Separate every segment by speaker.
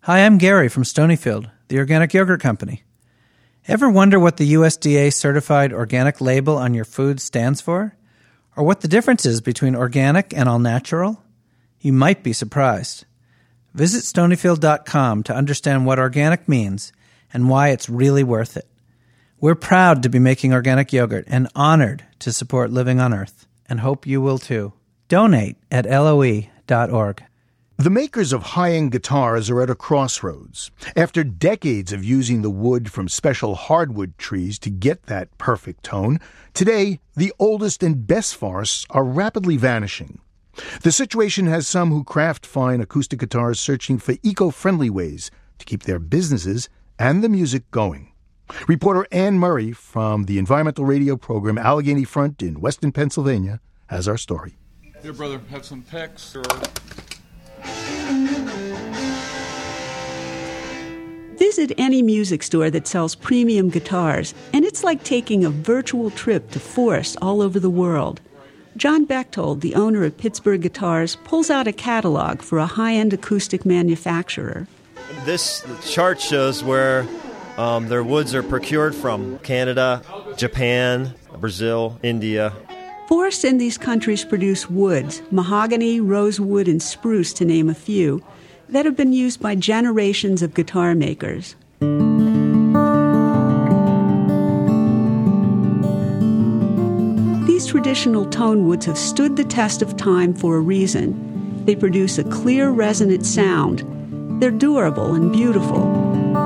Speaker 1: Hi, I'm Gary from Stonyfield, the organic yogurt company. Ever wonder what the USDA certified organic label on your food stands for? Or what the difference is between organic and all natural? You might be surprised. Visit Stonyfield.com to understand what organic means and why it's really worth it. We're proud to be making organic yogurt and honored to support Living on Earth, and hope you will too. Donate at LOE.org.
Speaker 2: The makers of high-end guitars are at a crossroads. After decades of using the wood from special hardwood trees to get that perfect tone, today the oldest and best forests are rapidly vanishing. The situation has some who craft fine acoustic guitars searching for eco-friendly ways to keep their businesses and the music going. Reporter Anne Murray from the environmental radio program Allegheny Front in western Pennsylvania has our story.
Speaker 3: Here, brother, have some pecks or...
Speaker 4: Visit any music store that sells premium guitars, and it's like taking a virtual trip to forests all over the world. John Bechtold, the owner of Pittsburgh Guitars, pulls out a catalog for a high-end acoustic manufacturer.
Speaker 5: This chart shows where their woods are procured from: Canada, Japan, Brazil, India.
Speaker 4: Forests in these countries produce woods, mahogany, rosewood, and spruce, to name a few, that have been used by generations of guitar makers. These traditional tone woods have stood the test of time for a reason. They produce a clear, resonant sound. They're durable and beautiful.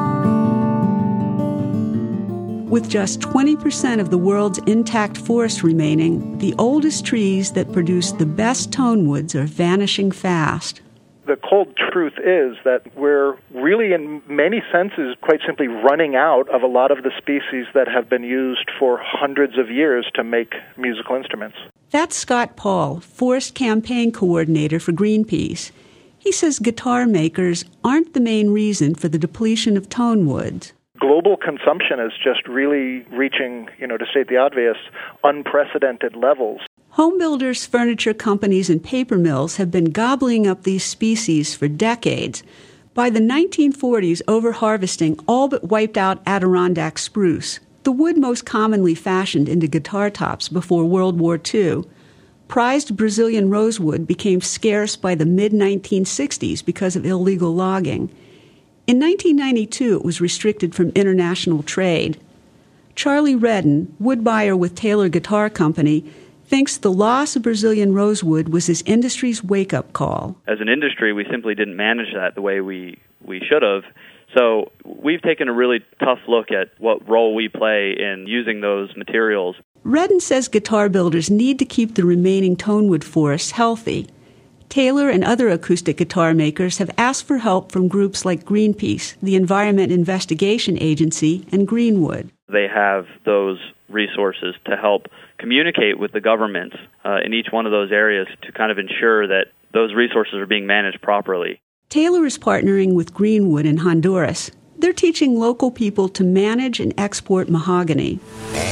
Speaker 4: With just 20% of the world's intact forest remaining, the oldest trees that produce the best tone woods are vanishing fast.
Speaker 6: The cold truth is that we're really, in many senses, quite simply running out of a lot of the species that have been used for hundreds of years to make musical instruments.
Speaker 4: That's Scott Paul, Forest Campaign Coordinator for Greenpeace. He says guitar makers aren't the main reason for the depletion of tone woods.
Speaker 6: Global consumption is just really reaching, to state the obvious, unprecedented levels.
Speaker 4: Home builders, furniture companies, and paper mills have been gobbling up these species for decades. By the 1940s, overharvesting all but wiped out Adirondack spruce, the wood most commonly fashioned into guitar tops before World War II. Prized Brazilian rosewood became scarce by the mid-1960s because of illegal logging. In 1992, it was restricted from international trade. Charlie Redden, wood buyer with Taylor Guitar Company, thinks the loss of Brazilian rosewood was his industry's wake-up call.
Speaker 7: As an industry, we simply didn't manage that the way we should have. So we've taken a really tough look at what role we play in using those materials.
Speaker 4: Redden says guitar builders need to keep the remaining tonewood forests healthy. Taylor and other acoustic guitar makers have asked for help from groups like Greenpeace, the Environment Investigation Agency, and Greenwood.
Speaker 7: They have those resources to help communicate with the governments in each one of those areas to kind of ensure that those resources are being managed properly.
Speaker 4: Taylor is partnering with Greenwood in Honduras. They're teaching local people to manage and export mahogany.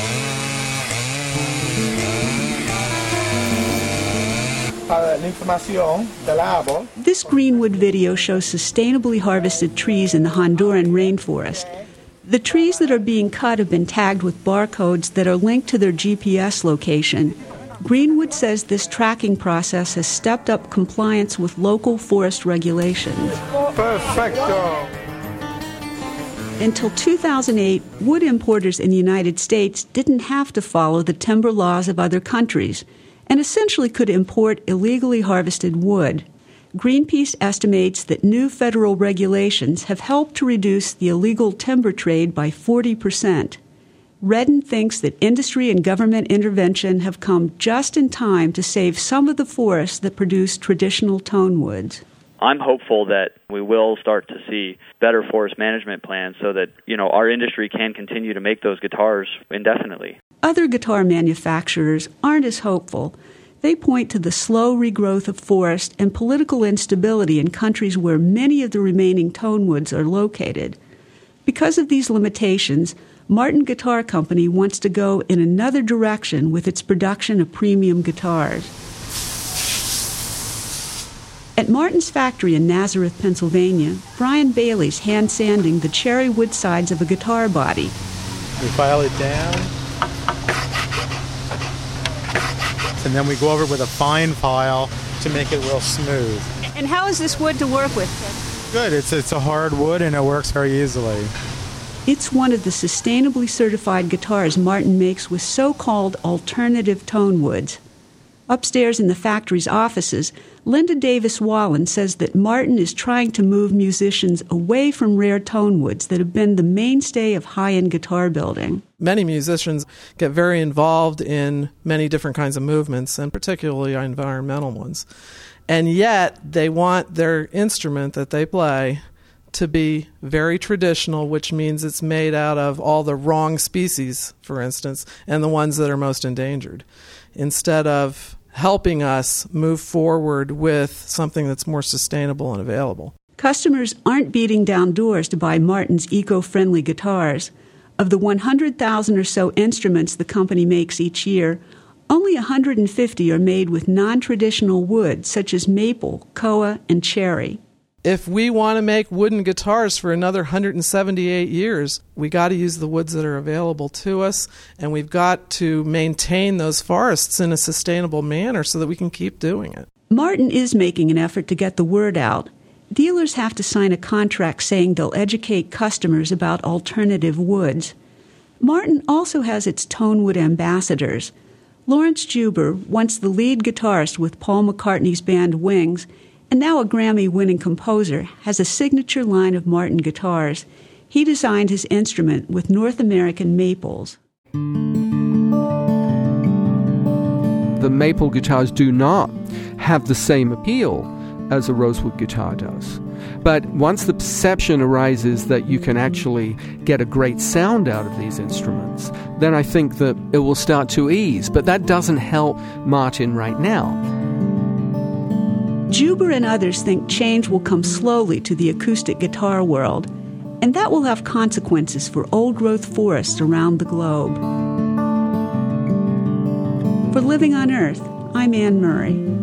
Speaker 4: This Greenwood video shows sustainably harvested trees in the Honduran rainforest. The trees that are being cut have been tagged with barcodes that are linked to their GPS location. Greenwood says this tracking process has stepped up compliance with local forest regulations.
Speaker 8: Perfecto.
Speaker 4: Until 2008, wood importers in the United States didn't have to follow the timber laws of other countries and essentially could import illegally harvested wood. Greenpeace estimates that new federal regulations have helped to reduce the illegal timber trade by 40%. Redden thinks that industry and government intervention have come just in time to save some of the forests that produce traditional tone woods.
Speaker 7: I'm hopeful that we will start to see better forest management plans so that, our industry can continue to make those guitars indefinitely.
Speaker 4: Other guitar manufacturers aren't as hopeful. They point to the slow regrowth of forest and political instability in countries where many of the remaining tone woods are located. Because of these limitations, Martin Guitar Company wants to go in another direction with its production of premium guitars. At Martin's factory in Nazareth, Pennsylvania, Brian Bailey's hand-sanding the cherry wood sides of a guitar body.
Speaker 9: We file it down, and then we go over with a fine file to make it real smooth.
Speaker 4: And how is this wood to work with?
Speaker 9: Good. It's a hard wood, and it works very easily.
Speaker 4: It's one of the sustainably certified guitars Martin makes with so-called alternative tone woods. Upstairs in the factory's offices, Linda Davis Wallen says that Martin is trying to move musicians away from rare tone woods that have been the mainstay of high-end guitar building.
Speaker 10: Many musicians get very involved in many different kinds of movements, and particularly environmental ones. And yet, they want their instrument that they play to be very traditional, which means it's made out of all the wrong species, for instance, and the ones that are most endangered, instead of helping us move forward with something that's more sustainable and available.
Speaker 4: Customers aren't beating down doors to buy Martin's eco-friendly guitars. Of the 100,000 or so instruments the company makes each year, only 150 are made with non-traditional wood, such as maple, koa, and cherry.
Speaker 10: If we want to make wooden guitars for another 178 years, we got to use the woods that are available to us, and we've got to maintain those forests in a sustainable manner so that we can keep doing it.
Speaker 4: Martin is making an effort to get the word out. Dealers have to sign a contract saying they'll educate customers about alternative woods. Martin also has its tonewood ambassadors. Lawrence Juber, once the lead guitarist with Paul McCartney's band Wings, and now a Grammy-winning composer, has a signature line of Martin guitars. He designed his instrument with North American maples.
Speaker 11: The maple guitars do not have the same appeal as a rosewood guitar does. But once the perception arises that you can actually get a great sound out of these instruments, then I think that it will start to ease. But that doesn't help Martin right now.
Speaker 4: Juber and others think change will come slowly to the acoustic guitar world, and that will have consequences for old-growth forests around the globe. For Living on Earth, I'm Anne Murray.